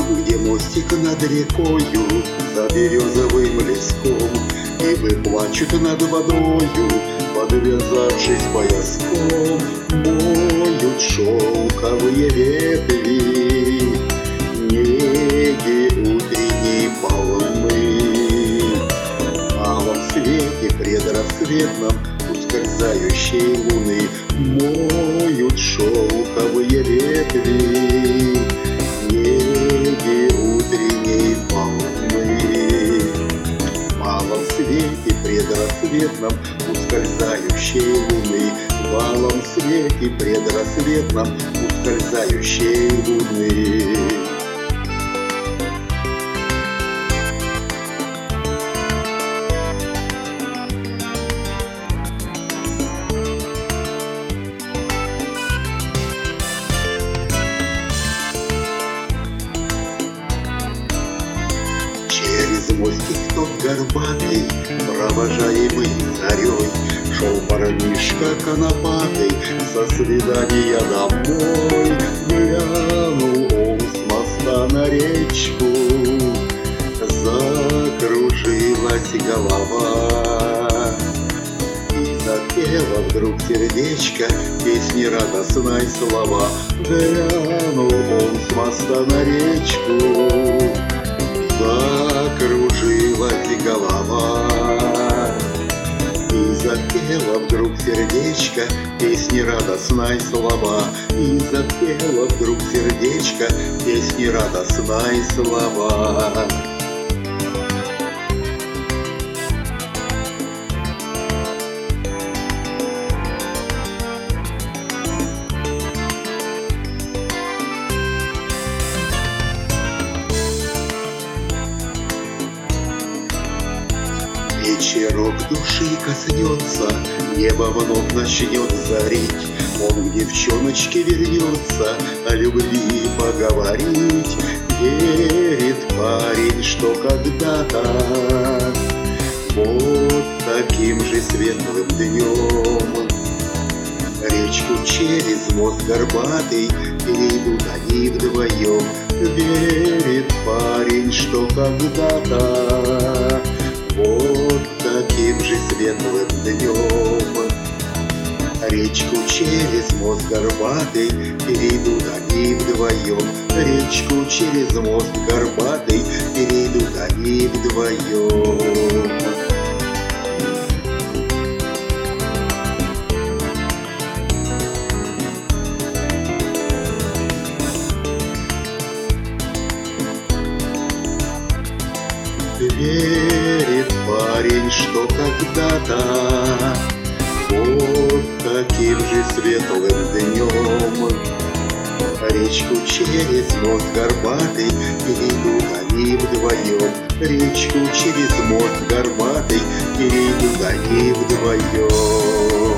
где мостик над рекою, за березовым леском, ивы плачут над водою, подвязавшись пояском, моют шелковые ветви неги утренней волны. А во свете предрассветном ускользающей луны моют шелковые ветви неги утренней волны. В малом свете предрассветном ускользающей луны, в малом свете предрассветном ускользающей луны. Через мостик тот горбатый, провожаемый зарей, шел парнишка конопатый со свидания домой. Глянул он с моста на речку, закружилась голова, и запела вдруг сердечко песни радостной слова. Глянул он с моста на речку, закружилась голова, и запела вдруг сердечко песни радостной слова, и запела вдруг сердечко песни радостной слова. Вечерок души коснется, небо вновь начнет зареть. Он к девчоночке вернется, о любви поговорить. Верит парень, что когда-то вот таким же светлым днем речку через мост горбатый перейдут они вдвоем. Верит парень, что когда-то вот таким же светлым днем речку через мост горбатый перейдут они вдвоем. Речку через мост горбатый перейдут они вдвоем. Верит парень, что когда-то вот таким же светлым днем речку через мост горбатый перейдут они вдвоем. Речку через мост горбатый перейдут они вдвоем.